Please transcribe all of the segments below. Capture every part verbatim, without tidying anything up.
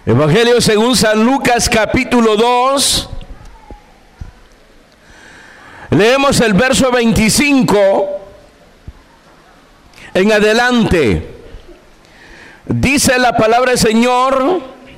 Evangelio según San Lucas capítulo dos. Leemos el verso veinticinco en adelante. Dice la palabra del Señor: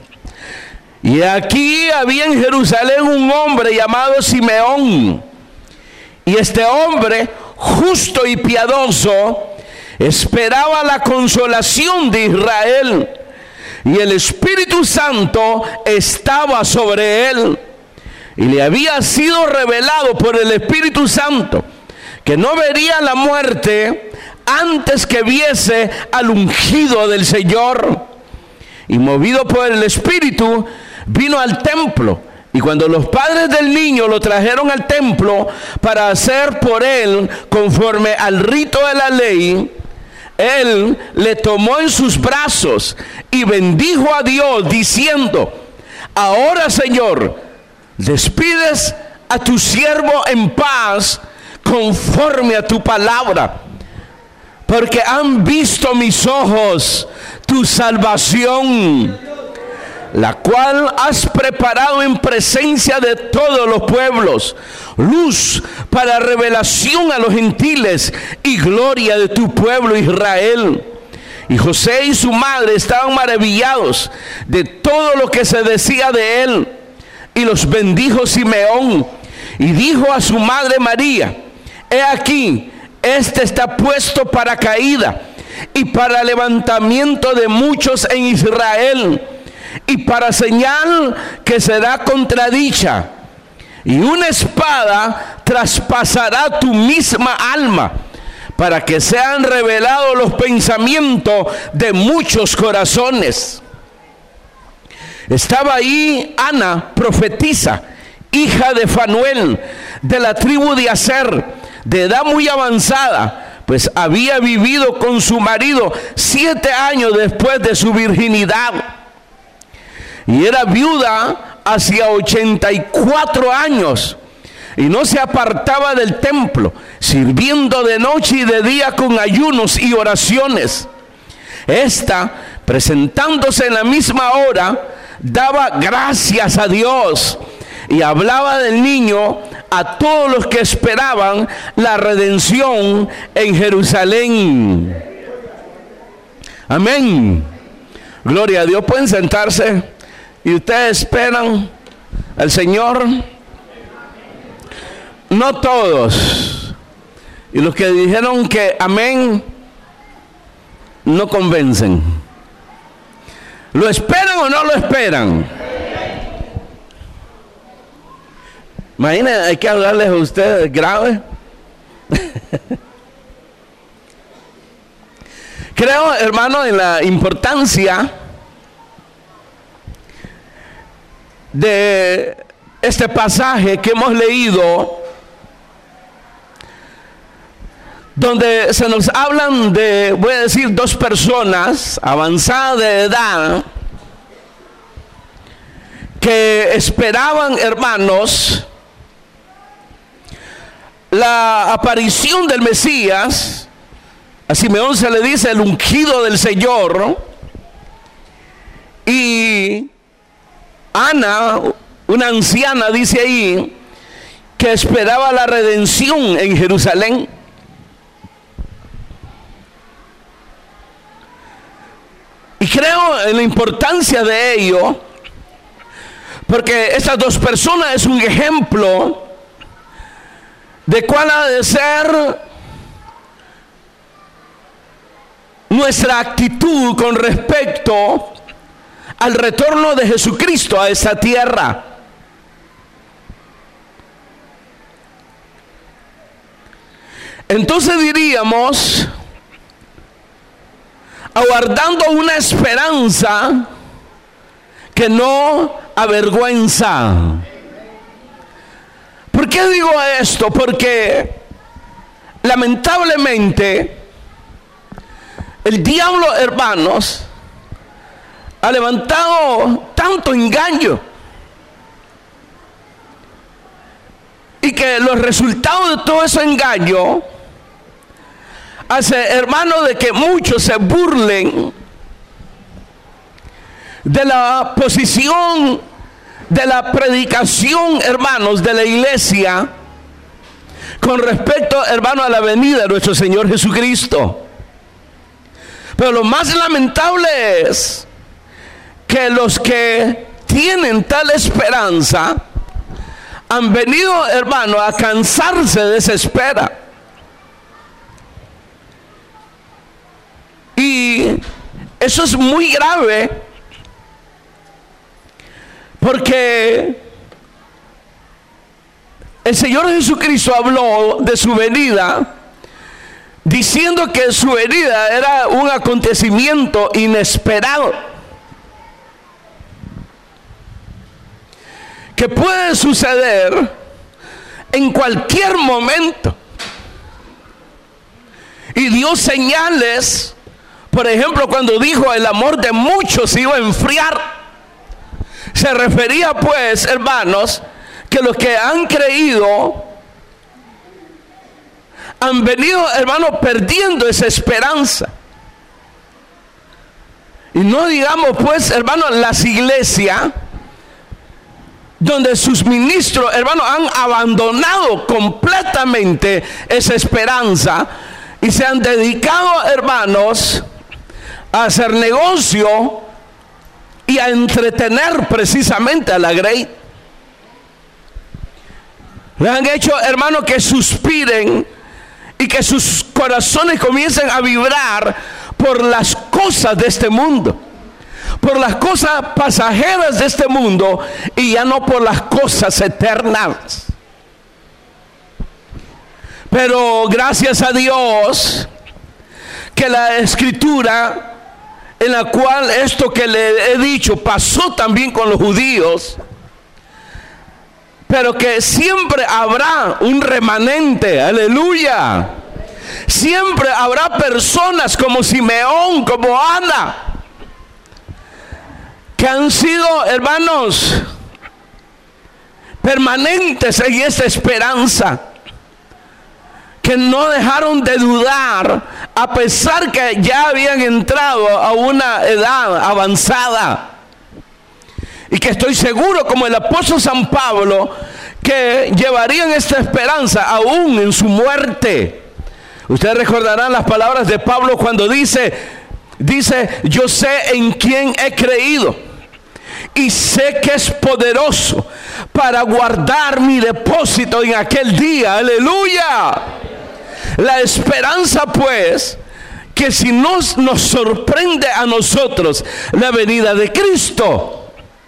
y aquí había en Jerusalén un hombre llamado Simeón, y este hombre, justo y piadoso, esperaba la consolación de Israel, y el Espíritu Santo estaba sobre él. Y le había sido revelado por el Espíritu Santo que no vería la muerte antes que viese al ungido del Señor. Y movido por el Espíritu, vino al templo. Y cuando los padres del niño lo trajeron al templo para hacer por él conforme al rito de la ley, él le tomó en sus brazos y bendijo a Dios diciendo: ahora, Señor, despides a tu siervo en paz conforme a tu palabra, porque han visto mis ojos tu salvación, la cual has preparado en presencia de todos los pueblos, luz para revelación a los gentiles y gloria de tu pueblo Israel. Y José y su madre estaban maravillados de todo lo que se decía de él. Y los bendijo Simeón y dijo a su madre María: he aquí, este está puesto para caída y para levantamiento de muchos en Israel, y para señal que será contradicha, y una espada traspasará tu misma alma, para que sean revelados los pensamientos de muchos corazones. Estaba ahí Ana, profetisa, hija de Fanuel, de la tribu de Aser, de edad muy avanzada, pues había vivido con su marido siete años después de su virginidad. Y era viuda hacia ochenta y cuatro años, y no se apartaba del templo, sirviendo de noche y de día con ayunos y oraciones. Esta, presentándose en la misma hora, daba gracias a Dios y hablaba del niño a todos los que esperaban la redención en Jerusalén. Amén. Gloria a Dios. Pueden sentarse. ¿Y ustedes esperan al Señor? No todos. Y los que dijeron que amén no convencen. ¿Lo esperan o no lo esperan? Imagínense, hay que hablarles a ustedes grave. Creo, hermano, en la importancia de este pasaje que hemos leído, donde se nos hablan de, voy a decir, dos personas avanzadas de edad que esperaban, hermanos, la aparición del Mesías. A Simeón se le dice el ungido del Señor, y Ana, una anciana, dice ahí, que esperaba la redención en Jerusalén. Y creo en la importancia de ello, porque estas dos personas es un ejemplo de cuál ha de ser nuestra actitud con respecto al retorno de Jesucristo a esta tierra. Entonces diríamos, aguardando una esperanza que no avergüenza. ¿Por qué digo esto? Porque lamentablemente el diablo, hermanos, ha levantado tanto engaño, y que los resultados de todo ese engaño hace, hermano, de que muchos se burlen de la posición de la predicación, hermanos, de la iglesia con respecto, hermano, a la venida de nuestro Señor Jesucristo. Pero lo más lamentable es que los que tienen tal esperanza han venido, hermano, a cansarse de esa espera. Y eso es muy grave, porque el Señor Jesucristo habló de su venida, diciendo que su venida era un acontecimiento inesperado, que puede suceder en cualquier momento. Y dio señales. Por ejemplo, cuando dijo el amor de muchos se iba a enfriar, se refería pues, hermanos, que los que han creído han venido, hermanos, perdiendo esa esperanza. Y no digamos pues, hermanos, las iglesias donde sus ministros, hermanos, han abandonado completamente esa esperanza y se han dedicado, hermanos, a hacer negocio y a entretener precisamente a la grey. Le han hecho, hermanos, que suspiren y que sus corazones comiencen a vibrar por las cosas de este mundo, por las cosas pasajeras de este mundo, y ya no por las cosas eternas. Pero gracias a Dios que la escritura, en la cual esto que le he dicho pasó también con los judíos, pero que siempre habrá un remanente, aleluya. Siempre habrá personas como Simeón, como Ana, que han sido, hermanos, permanentes en esta esperanza, que no dejaron de dudar a pesar que ya habían entrado a una edad avanzada, y que estoy seguro, como el apóstol San Pablo, que llevarían esta esperanza aún en su muerte. Ustedes recordarán las palabras de Pablo cuando dice, dice, yo sé en quién he creído y sé que es poderoso para guardar mi depósito en aquel día. Aleluya. La esperanza pues, que si nos, nos sorprende a nosotros la venida de Cristo,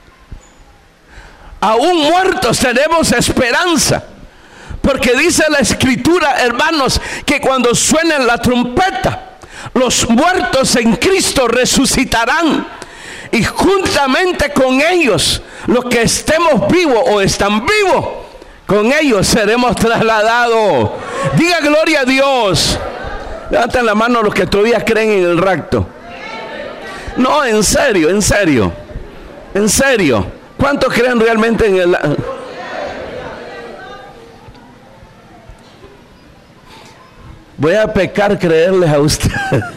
aún muertos tenemos esperanza, porque dice la escritura, hermanos, que cuando suene la trompeta, los muertos en Cristo resucitarán, y juntamente con ellos, los que estemos vivos o están vivos, con ellos seremos trasladados. Diga gloria a Dios. Levanten la mano los que todavía creen en el rapto. No, en serio, en serio, en serio. ¿Cuántos creen realmente en el? Voy a pecar creerles a usted.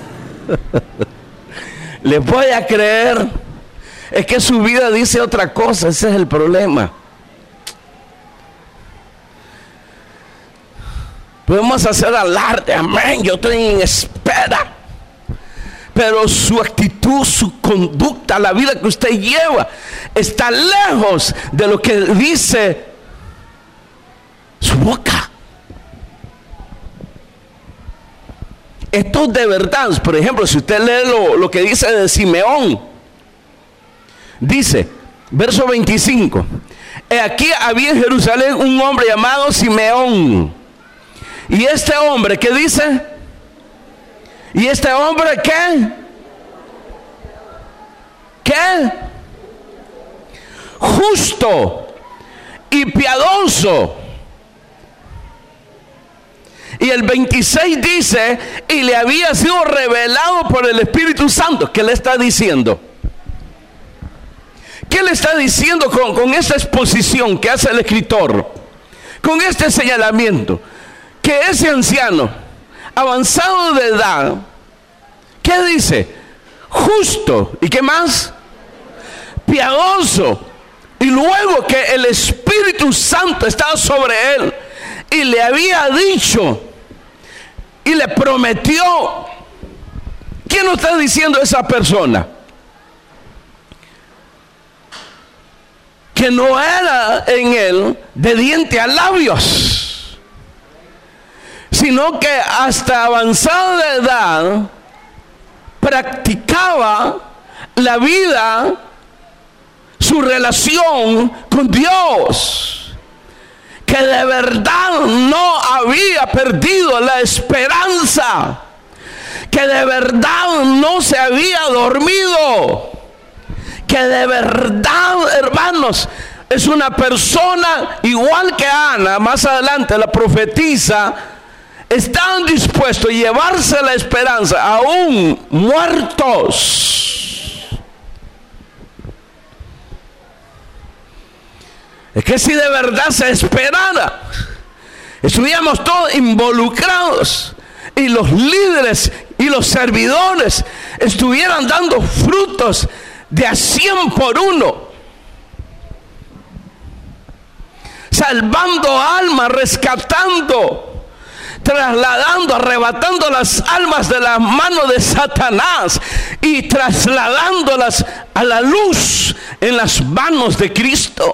Les voy a creer. Es que su vida dice otra cosa. Ese es el problema. Podemos hacer alarde, amén, yo estoy en espera, pero su actitud, su conducta, la vida que usted lleva está lejos de lo que dice su boca. Esto de verdad. Por ejemplo, si usted lee lo, lo que dice de Simeón, dice, verso veinticinco, he aquí había en Jerusalén un hombre llamado Simeón. Y este hombre, ¿qué dice? ¿Y este hombre qué? ¿Qué? Justo y piadoso. Y el veintiséis dice, y le había sido revelado por el Espíritu Santo. ¿Qué le está diciendo? ¿Qué le está diciendo con, con esta exposición que hace el escritor? Con este señalamiento. Que ese anciano, avanzado de edad, ¿qué dice? Justo. ¿Y qué más? piadoso. Y luego que el Espíritu Santo estaba sobre él y le había dicho y le prometió. ¿Quién nos está diciendo esa persona? Que no era en él de diente a labios, sino que hasta avanzada edad practicaba la vida, su relación con Dios, que de verdad no había perdido la esperanza, que de verdad no se había dormido, que de verdad, hermanos, es una persona igual que Ana, más adelante la profetisa, están dispuestos a llevarse la esperanza aún muertos. Es que si de verdad se esperara, estuviéramos todos involucrados y los líderes y los servidores estuvieran dando frutos de a cien por uno, salvando almas, rescatando, trasladando, arrebatando las almas de las manos de Satanás y trasladándolas a la luz en las manos de Cristo.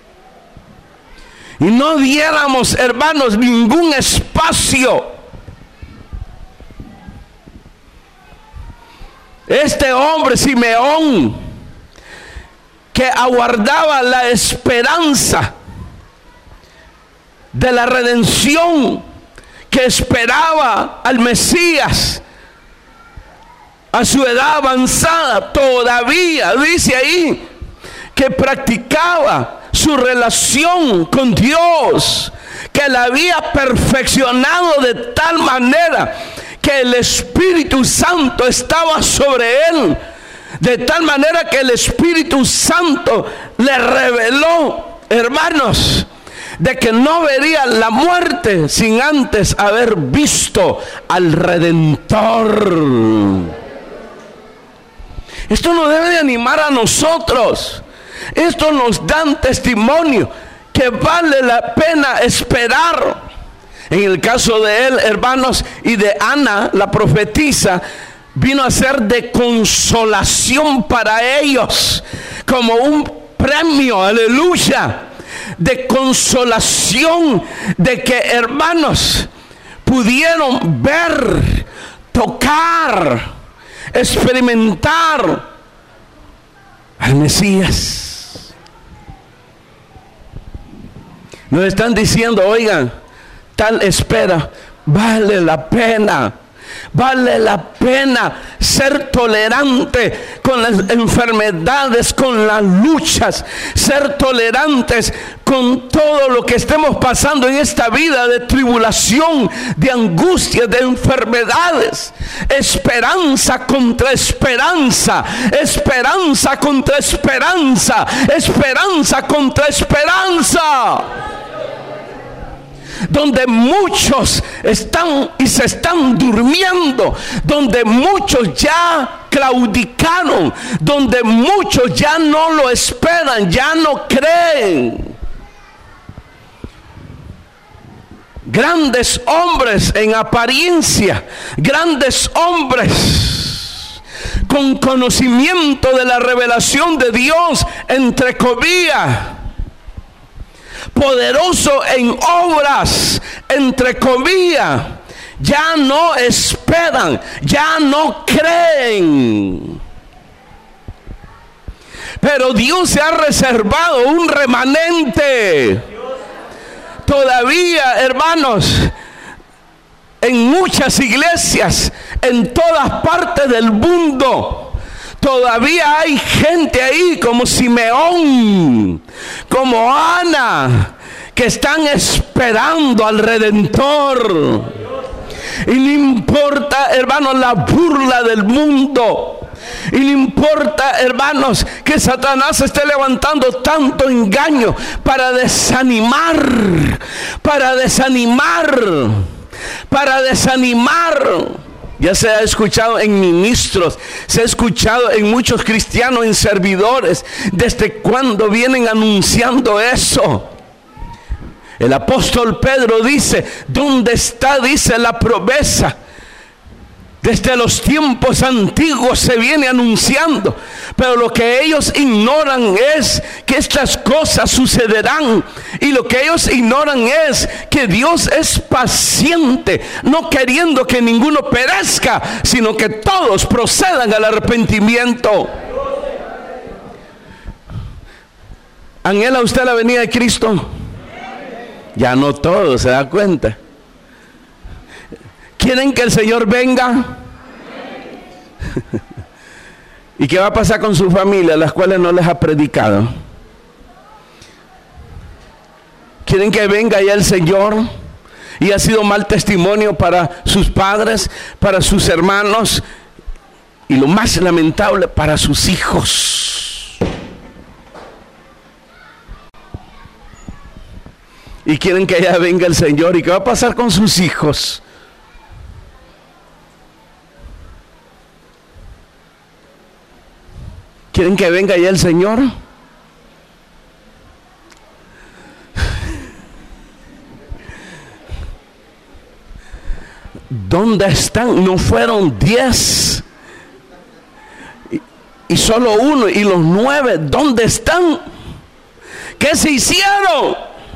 Y no diéramos, hermanos, ningún espacio. Este hombre, Simeón, que aguardaba la esperanza de la redención, que esperaba al Mesías a su edad avanzada, todavía dice ahí que practicaba su relación con Dios, que la había perfeccionado de tal manera que el Espíritu Santo estaba sobre él, de tal manera que el Espíritu Santo le reveló, hermanos, de que no vería la muerte sin antes haber visto al Redentor. Esto nos debe de animar a nosotros. Esto nos da testimonio que vale la pena esperar. En el caso de él, hermanos, y de Ana, la profetisa, vino a ser de consolación para ellos, como un premio, aleluya, de consolación, de que, hermanos, pudieron ver, tocar, experimentar al Mesías. Nos están diciendo, oigan, tal espera vale la pena. Vale la pena ser tolerante con las enfermedades, con las luchas, ser tolerantes con todo lo que estemos pasando en esta vida de tribulación, de angustia, de enfermedades. Esperanza contra esperanza, esperanza contra esperanza, esperanza contra esperanza. Donde muchos están y se están durmiendo, donde muchos ya claudicaron, donde muchos ya no lo esperan, ya no creen. Grandes hombres en apariencia, grandes hombres con conocimiento de la revelación de Dios, entre comillas, poderoso en obras, entre comillas, ya no esperan, ya no creen. Pero Dios se ha reservado un remanente. Todavía, hermanos, en muchas iglesias, en todas partes del mundo, todavía hay gente ahí como Simeón, como Ana, que están esperando al Redentor. Y no importa, hermanos, la burla del mundo. Y no importa, hermanos, que Satanás esté levantando tanto engaño para desanimar, para desanimar, para desanimar. Ya se ha escuchado en ministros, se ha escuchado en muchos cristianos, en servidores. ¿Desde cuándo vienen anunciando eso? El apóstol Pedro dice, ¿dónde está? Dice la promesa. Desde los tiempos antiguos se viene anunciando, pero lo que ellos ignoran es que estas cosas sucederán, y lo que ellos ignoran es que Dios es paciente, no queriendo que ninguno perezca, sino que todos procedan al arrepentimiento. ¿Anhela usted la venida de Cristo? Ya no todos, ¿se da cuenta? ¿Quieren que el Señor venga? ¿Y qué va a pasar con su familia, las cuales no les ha predicado? ¿Quieren que venga ya el Señor? Y ha sido mal testimonio para sus padres, para sus hermanos, y lo más lamentable, para sus hijos. Y quieren que ya venga el Señor. ¿Y qué va a pasar con sus hijos? ¿Quieren que venga ya el Señor? ¿Dónde están? No fueron diez y, y solo uno, y los nueve, ¿dónde están? ¿Qué se hicieron?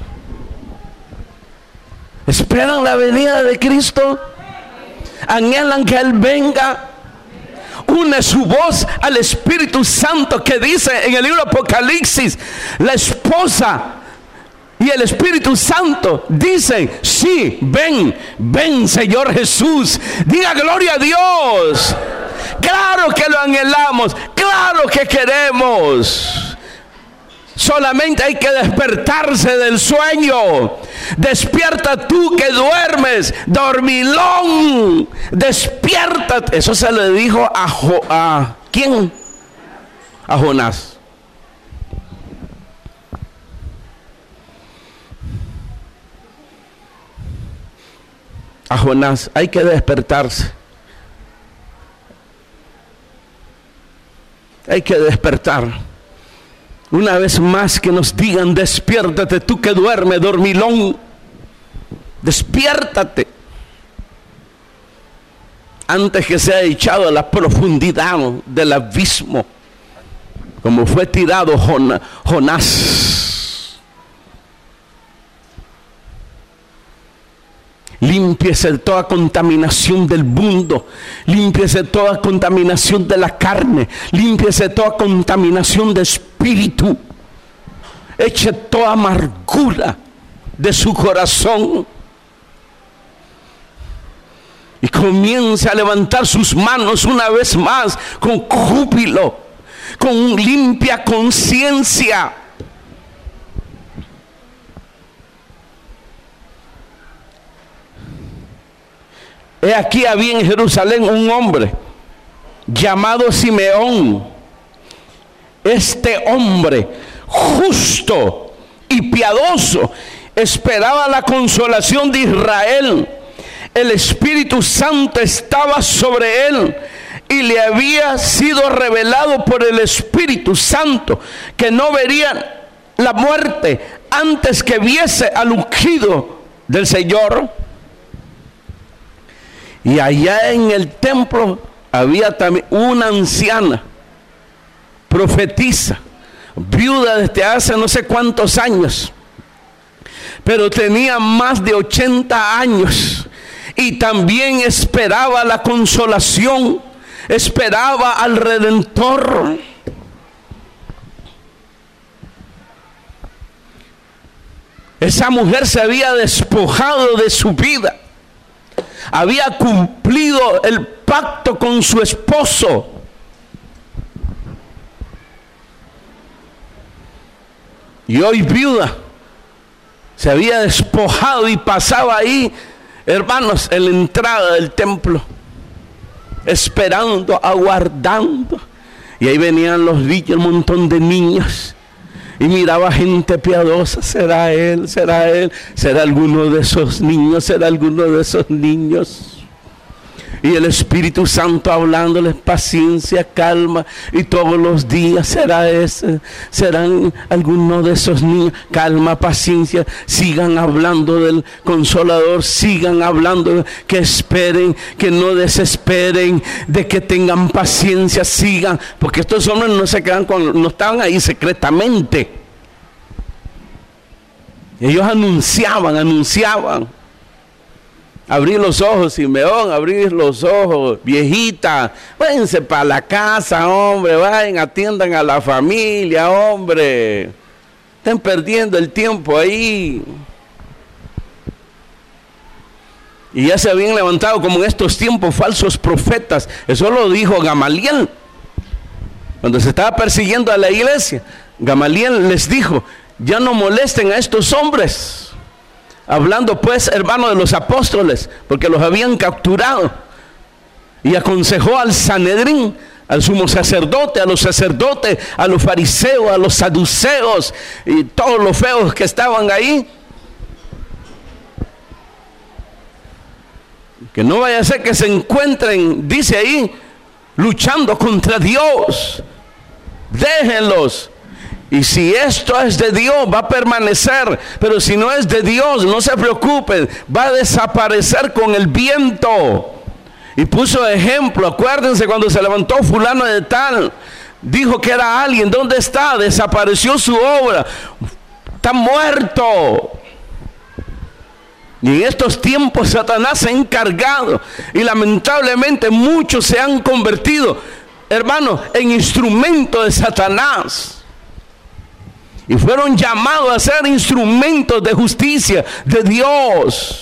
¿Esperan la venida de Cristo? ¿Anhelan que Él venga? Une su voz al Espíritu Santo, que dice en el libro Apocalipsis, la esposa y el Espíritu Santo dicen, sí, ven, ven Señor Jesús. Diga gloria a Dios. Claro que lo anhelamos, claro que queremos. Solamente hay que despertarse del sueño. Despierta tú que duermes, dormilón. Despiértate. Eso se le dijo a, jo, a ¿quién? A Jonás. A Jonás. Hay que despertarse. Hay que despertar. Una vez más que nos digan, despiértate tú que duermes, dormilón. Despiértate. Antes que sea echado a la profundidad del abismo, como fue tirado Jonás. Límpiese de toda contaminación del mundo. Límpiese de toda contaminación de la carne. Límpiese de toda contaminación de espíritu. Eche toda amargura de su corazón. Y comience a levantar sus manos una vez más con júbilo, con limpia conciencia. He aquí había en Jerusalén un hombre llamado Simeón. Este hombre justo y piadoso esperaba la consolación de Israel. El Espíritu Santo estaba sobre él y le había sido revelado por el Espíritu Santo que no vería la muerte antes que viese al ungido del Señor. Y allá en el templo había también una anciana, profetisa, viuda desde hace no sé cuántos años, pero tenía más de ochenta años y también esperaba la consolación, esperaba al Redentor. Esa mujer se había despojado de su vida. Había cumplido el pacto con su esposo. Y hoy viuda, se había despojado y pasaba ahí, hermanos, en la entrada del templo, esperando, aguardando. Y ahí venían los niños, un montón de niños. Y miraba gente piadosa. ¿Será él? ¿Será él? ¿Será alguno de esos niños? ¿Será alguno de esos niños? Y el Espíritu Santo hablándoles paciencia, calma, y todos los días será ese, serán algunos de esos niños, calma, paciencia, sigan hablando del Consolador, sigan hablando, que esperen, que no desesperen, de que tengan paciencia, sigan, porque estos hombres no se quedan con, no estaban ahí secretamente. Ellos anunciaban, anunciaban. Abrir los ojos, Simeón, abrir los ojos, viejita, váyanse para la casa, hombre, vayan, atiendan a la familia, hombre. Están perdiendo el tiempo ahí. Y ya se habían levantado como en estos tiempos falsos profetas. Eso lo dijo Gamaliel. Cuando se estaba persiguiendo a la iglesia, Gamaliel les dijo, ya no molesten a estos hombres. Hablando pues, hermano, de los apóstoles, porque los habían capturado. Y aconsejó al Sanedrín, al sumo sacerdote, a los sacerdotes, a los fariseos, a los saduceos y todos los feos que estaban ahí, que no vaya a ser que se encuentren, dice ahí, luchando contra Dios. Déjenlos. Y si esto es de Dios, va a permanecer. Pero si no es de Dios, no se preocupen, va a desaparecer con el viento. Y puso ejemplo. Acuérdense cuando se levantó fulano de tal, dijo que era alguien. ¿Dónde está? Desapareció su obra. Está muerto. Y en estos tiempos Satanás se ha encargado. Y lamentablemente muchos se han convertido, hermanos, en instrumentos de Satanás. Y fueron llamados a ser instrumentos de justicia de Dios.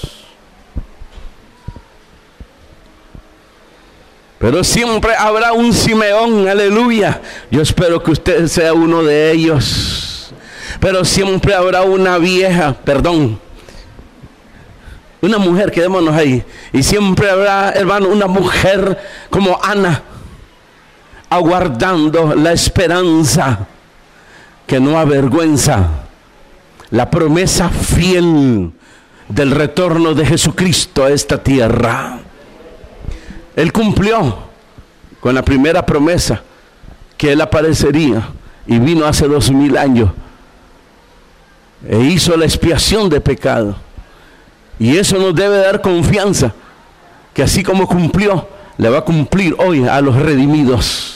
Pero siempre habrá un Simeón, aleluya. Yo espero que usted sea uno de ellos. Pero siempre habrá una vieja, perdón, una mujer, quedémonos ahí. Y siempre habrá, hermano, una mujer como Ana, aguardando la esperanza que no avergüenza, la promesa fiel del retorno de Jesucristo a esta tierra. Él cumplió con la primera promesa, que Él aparecería, y vino hace dos mil años e hizo la expiación de pecado. Y eso nos debe dar confianza, que así como cumplió, le va a cumplir hoy a los redimidos.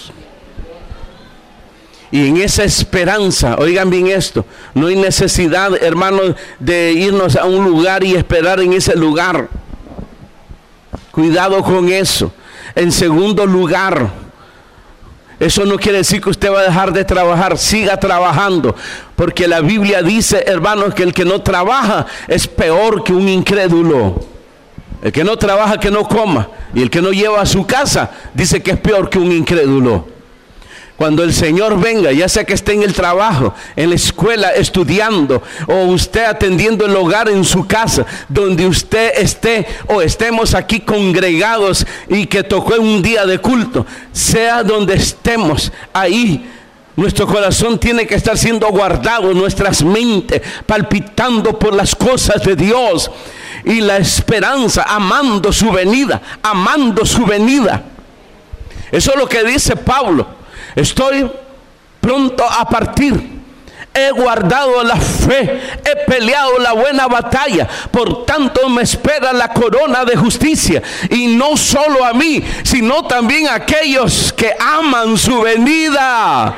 Y en esa esperanza, oigan bien esto, no hay necesidad, hermanos, de irnos a un lugar y esperar en ese lugar. Cuidado con eso. En segundo lugar, eso no quiere decir que usted va a dejar de trabajar, siga trabajando, porque la Biblia dice, hermanos, que el que no trabaja es peor que un incrédulo. El que no trabaja, que no coma, y el que no lleva a su casa, dice que es peor que un incrédulo. Cuando el Señor venga, ya sea que esté en el trabajo, en la escuela estudiando, o usted atendiendo el hogar en su casa, donde usted esté o estemos aquí congregados y que tocó en un día de culto, sea donde estemos, ahí nuestro corazón tiene que estar siendo guardado, nuestras mentes palpitando por las cosas de Dios y la esperanza, amando su venida, amando su venida. Eso es lo que dice Pablo. Estoy pronto a partir. He guardado la fe, he peleado la buena batalla, por tanto me espera la corona de justicia. Y no solo a mí, sino también a aquellos que aman su venida.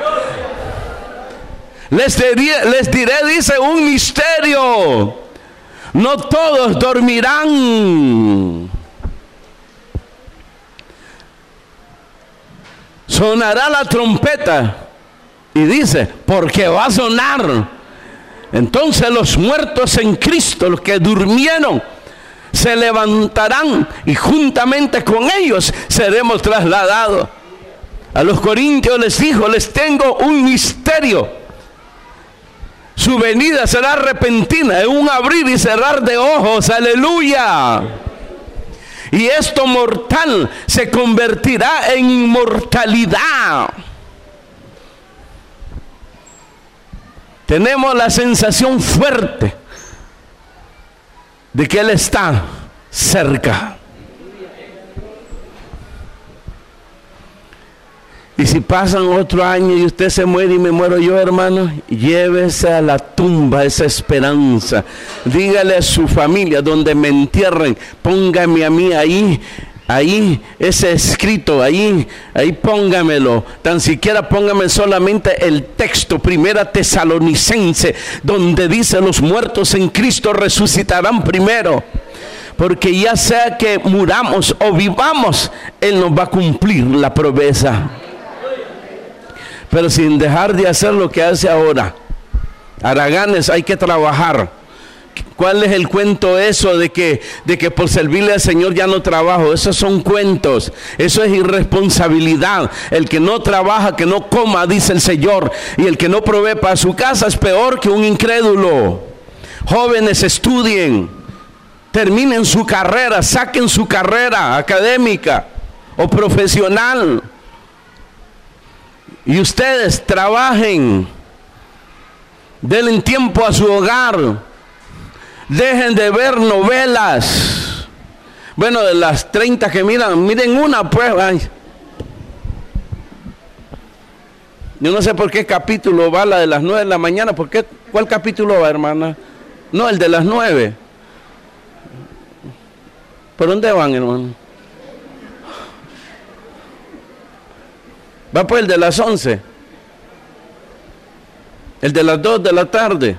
Les diré, les diré, dice, un misterio. No todos dormirán. Sonará la trompeta. Y dice, porque va a sonar. Entonces los muertos en Cristo, los que durmieron, se levantarán y juntamente con ellos seremos trasladados. A los corintios les dijo, les tengo un misterio. Su venida será repentina, en un abrir y cerrar de ojos. Aleluya. Y esto mortal se convertirá en inmortalidad. Tenemos la sensación fuerte de que Él está cerca. si pasan otro año y usted se muere y me muero yo, hermano, llévese a la tumba esa esperanza. Dígale a su familia, donde me entierren, póngame a mí ahí, ahí, ese escrito, ahí, ahí póngamelo. Tan siquiera póngame solamente el texto, Primera Tesalonicense, donde dice: los muertos en Cristo resucitarán primero. Porque ya sea que muramos o vivamos, Él nos va a cumplir la promesa. Pero sin dejar de hacer lo que hace ahora. Haraganes, hay que trabajar. ¿Cuál es el cuento eso de que, de que por servirle al Señor ya no trabajo? Esos son cuentos. Eso es irresponsabilidad. El que no trabaja, que no coma, dice el Señor. Y el que no provee para su casa es peor que un incrédulo. Jóvenes, estudien. Terminen su carrera, saquen su carrera académica o profesional. Y ustedes trabajen. Denle tiempo a su hogar. Dejen de ver novelas. Bueno, de las treinta que miran, miren una pues. Ay. Yo no sé por qué capítulo va la de las nueve de la mañana. ¿Por qué? ¿Cuál capítulo va, hermana? No, el de las nueve. ¿Por dónde van, hermano? Va pues el de las once. El de las dos de la tarde.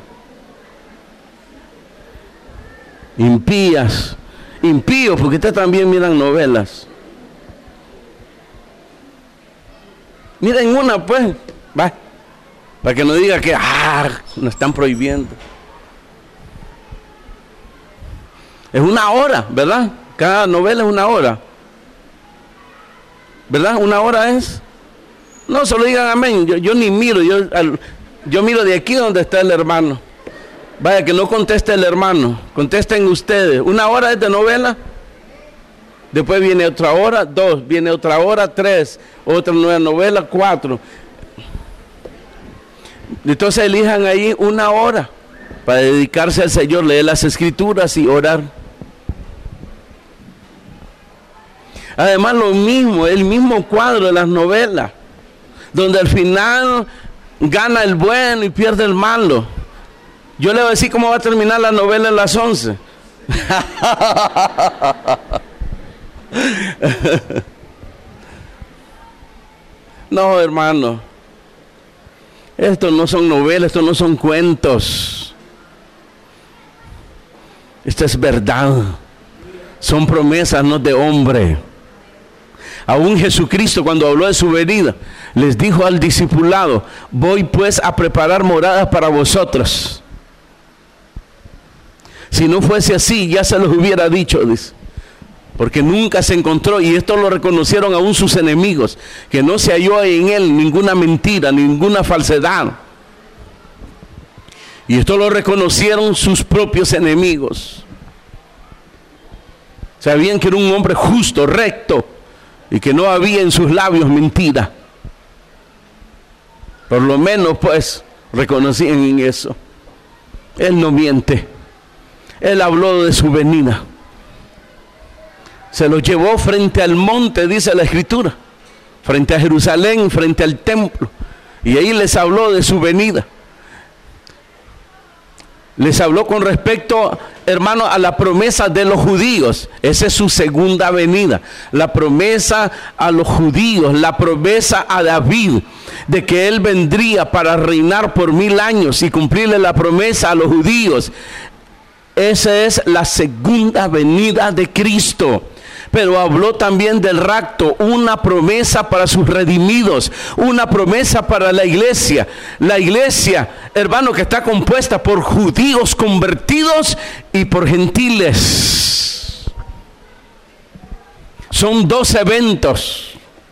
Impías. Impíos, porque ustedes también miran novelas. Miren una pues. Va. Para que no diga que ah, nos están prohibiendo. Es una hora, ¿verdad? Cada novela es una hora. ¿Verdad? Una hora es. No, solo digan amén. Yo, yo ni miro. Yo, al, yo miro de aquí donde está el hermano. Vaya, que no conteste el hermano. Contesten ustedes. Una hora es de novela. Después viene otra hora. Dos. Viene otra hora. Tres. Otra nueva novela. Cuatro. Entonces elijan ahí una hora para dedicarse al Señor, leer las escrituras y orar. Además, lo mismo, el mismo cuadro de las novelas, donde al final gana el bueno y pierde el malo. Yo le voy a decir cómo va a terminar la novela en las once. No, hermano, esto no son novelas, esto no son cuentos. Esto es verdad. Son promesas, no de hombre. Aún Jesucristo, cuando habló de su venida, les dijo al discipulado: voy pues a preparar moradas para vosotros. Si no fuese así, ya se los hubiera dicho, dice. Porque nunca se encontró, y esto lo reconocieron aún sus enemigos, que no se halló en él ninguna mentira, ninguna falsedad. Y esto lo reconocieron sus propios enemigos. Sabían que era un hombre justo, recto, y que no había en sus labios mentira. Por lo menos pues reconocían en eso. Él no miente. Él habló de su venida. Se los llevó frente al monte, dice la Escritura, frente a Jerusalén, frente al templo, y ahí les habló de su venida. Les habló con respecto, hermano, a la promesa de los judíos. Esa es su segunda venida. La promesa a los judíos, la promesa a David, de que él vendría para reinar por mil años y cumplirle la promesa a los judíos. Esa es la segunda venida de Cristo. Pero habló también del rapto, una promesa para sus redimidos, una promesa para la iglesia. La iglesia, hermano, que está compuesta por judíos convertidos y por gentiles. Son dos eventos.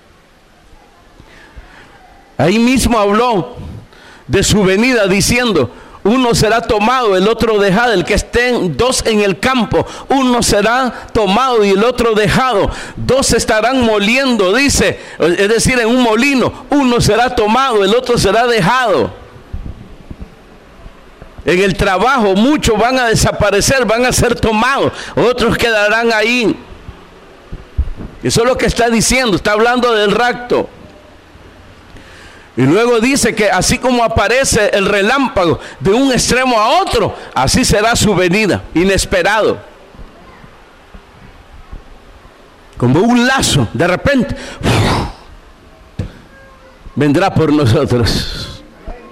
Ahí mismo habló de su venida diciendo: uno será tomado, el otro dejado. El que estén dos en el campo, uno será tomado y el otro dejado. Dos estarán moliendo, dice, es decir, en un molino. Uno será tomado, el otro será dejado. En el trabajo muchos van a desaparecer, van a ser tomados, otros quedarán ahí. Eso es lo que está diciendo, está hablando del rapto. Y luego dice que así como aparece el relámpago de un extremo a otro, así será su venida, inesperado. Como un lazo, de repente, vendrá por nosotros.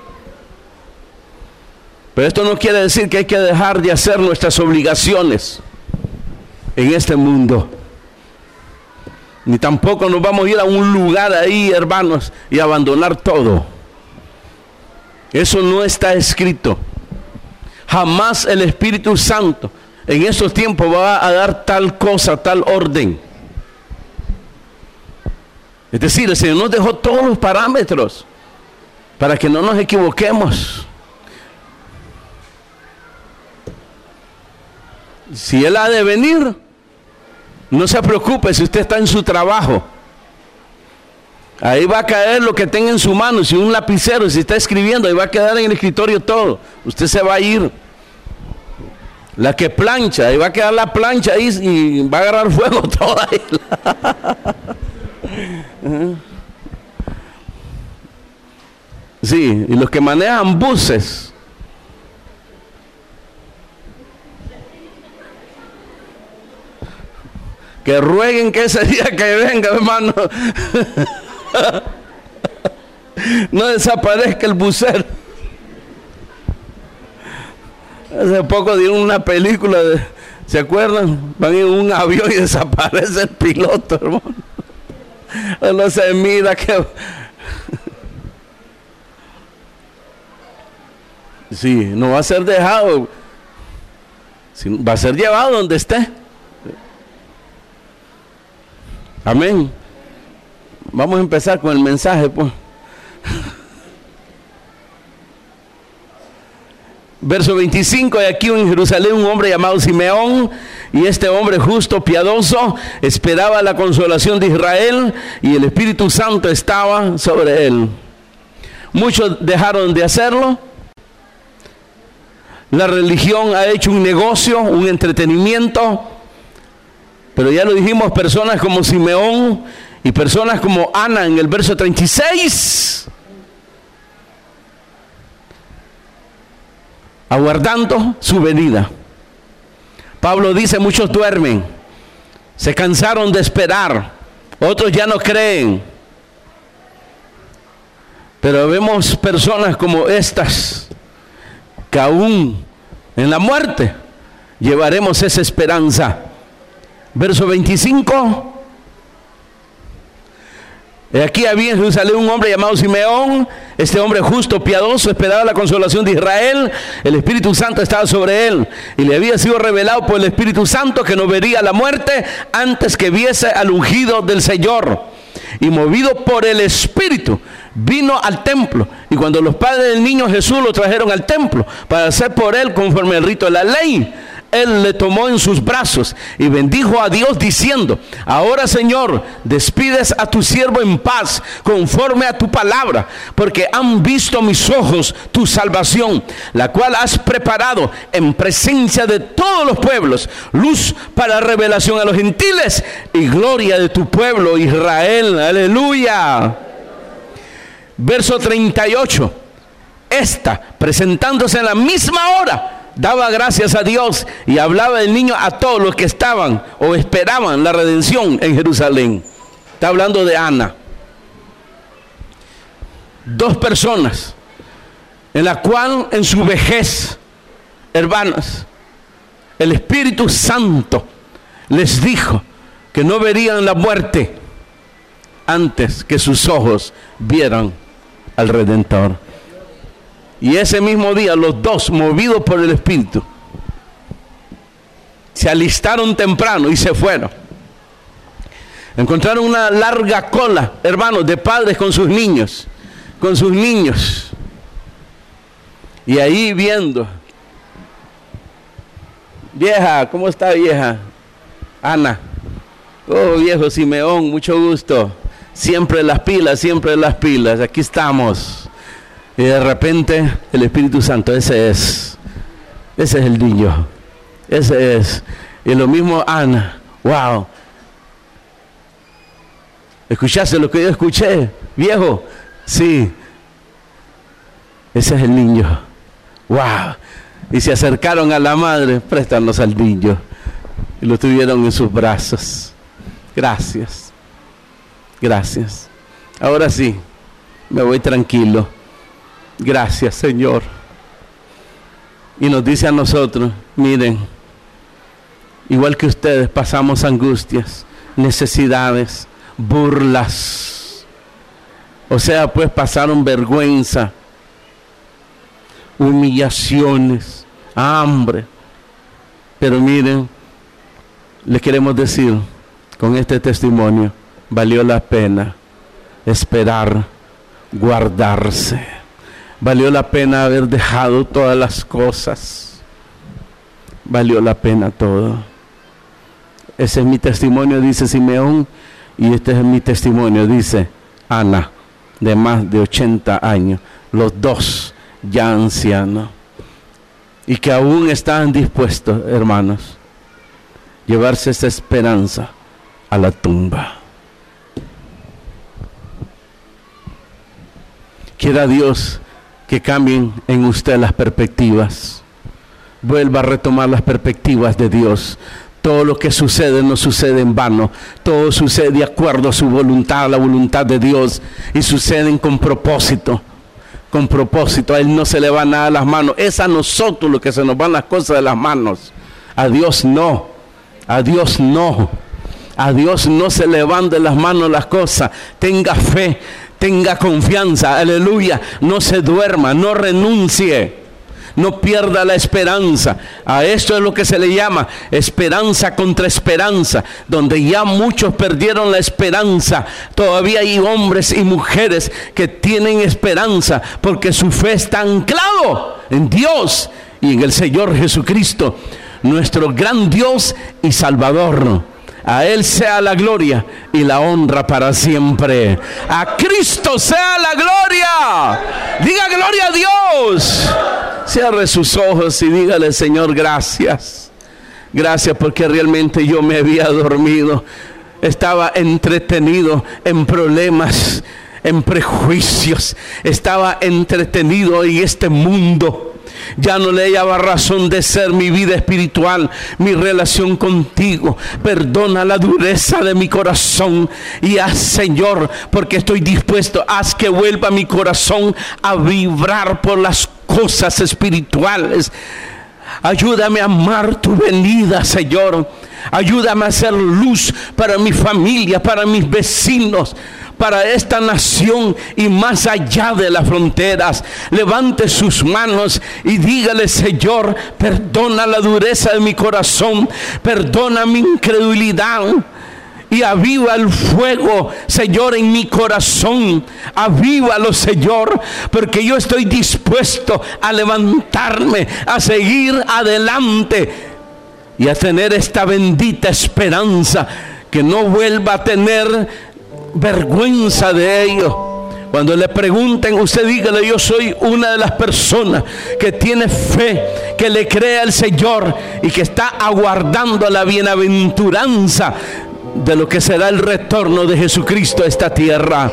Pero esto no quiere decir que hay que dejar de hacer nuestras obligaciones en este mundo. Ni tampoco nos vamos a ir a un lugar ahí, hermanos, y abandonar todo. Eso no está escrito. Jamás el Espíritu Santo en estos tiempos va a dar tal cosa, tal orden. Es decir, el Señor nos dejó todos los parámetros para que no nos equivoquemos. Si Él ha de venir, no se preocupe si usted está en su trabajo. Ahí va a caer lo que tenga en su mano. Si un lapicero, si está escribiendo, ahí va a quedar en el escritorio todo. Usted se va a ir. La que plancha, ahí va a quedar la plancha ahí y va a agarrar fuego toda ahí. Sí, y los que manejan buses. Que rueguen que ese día que venga, hermano, no desaparezca el busero. Hace poco dieron una película, de, ¿se acuerdan? Van en un avión y desaparece el piloto, hermano. No se mira que... Sí, no va a ser dejado, va a ser llevado donde esté. Amén. Vamos a empezar con el mensaje, pues. Verso veinticinco, y aquí en Jerusalén un hombre llamado Simeón, y este hombre justo, piadoso, esperaba la consolación de Israel, y el Espíritu Santo estaba sobre él. Muchos dejaron de hacerlo. La religión ha hecho un negocio, un entretenimiento. Pero ya lo dijimos, personas como Simeón y personas como Ana en el verso treinta y seis, aguardando su venida. Pablo dice, muchos duermen, se cansaron de esperar, otros ya no creen. Pero vemos personas como estas, que aún en la muerte llevaremos esa esperanza. Verso veinticinco. Aquí había en Jerusalén un hombre llamado Simeón. Este hombre justo, piadoso, esperaba la consolación de Israel. El Espíritu Santo estaba sobre él, y le había sido revelado por el Espíritu Santo que no vería la muerte antes que viese al ungido del Señor. Y movido por el Espíritu, vino al templo. Y cuando los padres del niño Jesús lo trajeron al templo para hacer por él conforme al rito de la ley, él le tomó en sus brazos y bendijo a Dios diciendo, ahora Señor, despides a tu siervo en paz conforme a tu palabra, porque han visto mis ojos tu salvación, la cual has preparado en presencia de todos los pueblos, luz para revelación a los gentiles y gloria de tu pueblo Israel. Aleluya. Verso treinta y ocho. Esta, presentándose en la misma hora, daba gracias a Dios y hablaba del niño a todos los que estaban o esperaban la redención en Jerusalén. Está hablando de Ana. Dos personas en la cual en su vejez, hermanos, el Espíritu Santo les dijo que no verían la muerte antes que sus ojos vieran al Redentor. Y ese mismo día los dos, movidos por el Espíritu, se alistaron temprano y se fueron. Encontraron una larga cola, hermanos, de padres con sus niños, con sus niños. Y ahí viendo, vieja, ¿cómo está vieja? Ana. Oh, viejo Simeón, mucho gusto. Siempre las pilas, siempre las pilas, aquí estamos. Y de repente el Espíritu Santo, ese es, ese es el niño, ese es. Y lo mismo Ana, wow. ¿Escuchaste lo que yo escuché, viejo? Sí, Ese es el niño. ¡Wow! Y se acercaron a la madre, préstanos al niño. Y lo tuvieron en sus brazos. Gracias. Gracias. Ahora sí, me voy tranquilo. Gracias, Señor. Y nos dice a nosotros, miren, igual que ustedes pasamos angustias, necesidades, burlas. O sea, pues pasaron vergüenza, humillaciones, hambre. Pero miren, les queremos decir con este testimonio, valió la pena esperar, guardarse. Valió la pena haber dejado todas las cosas. Valió la pena todo. Ese es mi testimonio, dice Simeón, y este es mi testimonio, dice Ana, de más de ochenta años, los dos ya ancianos, y que aún están dispuestos, hermanos, llevarse esa esperanza a la tumba. Quiera Dios que cambien en usted las perspectivas. Vuelva a retomar las perspectivas de Dios. Todo lo que sucede no sucede en vano. Todo sucede de acuerdo a su voluntad, a la voluntad de Dios. Y suceden con propósito. Con propósito. A Él no se le va nada a las manos. Es a nosotros lo que se nos van las cosas de las manos. A Dios no. A Dios no. A Dios no se le van de las manos las cosas. Tenga fe. Tenga confianza, aleluya, no se duerma, no renuncie, no pierda la esperanza. A esto es lo que se le llama esperanza contra esperanza, donde ya muchos perdieron la esperanza. Todavía hay hombres y mujeres que tienen esperanza porque su fe está anclado en Dios y en el Señor Jesucristo, nuestro gran Dios y Salvador. A Él sea la gloria y la honra para siempre. A Cristo sea la gloria. Diga gloria a Dios. Cierre sus ojos y dígale, Señor, gracias. Gracias porque realmente yo me había dormido. Estaba entretenido en problemas, en prejuicios. Estaba entretenido en este mundo. Ya no le hallaba razón de ser mi vida espiritual, mi relación contigo. Perdona la dureza de mi corazón y haz, Señor, porque estoy dispuesto, haz que vuelva mi corazón a vibrar por las cosas espirituales. Ayúdame a amar tu venida, Señor. Ayúdame a hacer luz para mi familia, para mis vecinos, para esta nación y más allá de las fronteras. Levante sus manos y dígale, Señor, perdona la dureza de mi corazón, perdona mi incredulidad y aviva el fuego, Señor, en mi corazón. Avívalo, Señor, porque yo estoy dispuesto a levantarme, a seguir adelante y a tener esta bendita esperanza, que no vuelva a tener vergüenza de ello. Cuando le pregunten, usted dígale, yo soy una de las personas que tiene fe, que le cree al Señor y que está aguardando la bienaventuranza de lo que será el retorno de Jesucristo a esta tierra.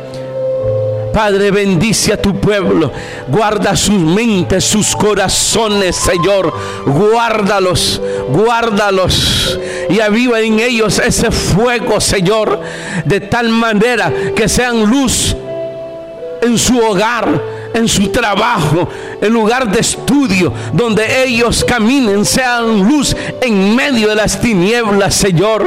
Padre, bendice a tu pueblo, guarda sus mentes, sus corazones, Señor, guárdalos, guárdalos y aviva en ellos ese fuego, Señor, de tal manera que sean luz en su hogar, en su trabajo, en lugar de estudio, donde ellos caminen, sean luz en medio de las tinieblas, Señor.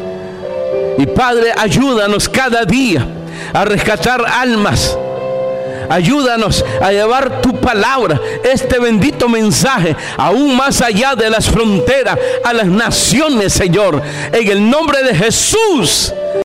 Y Padre, ayúdanos cada día a rescatar almas. Ayúdanos a llevar tu palabra, este bendito mensaje, aún más allá de las fronteras, a las naciones, Señor, en el nombre de Jesús.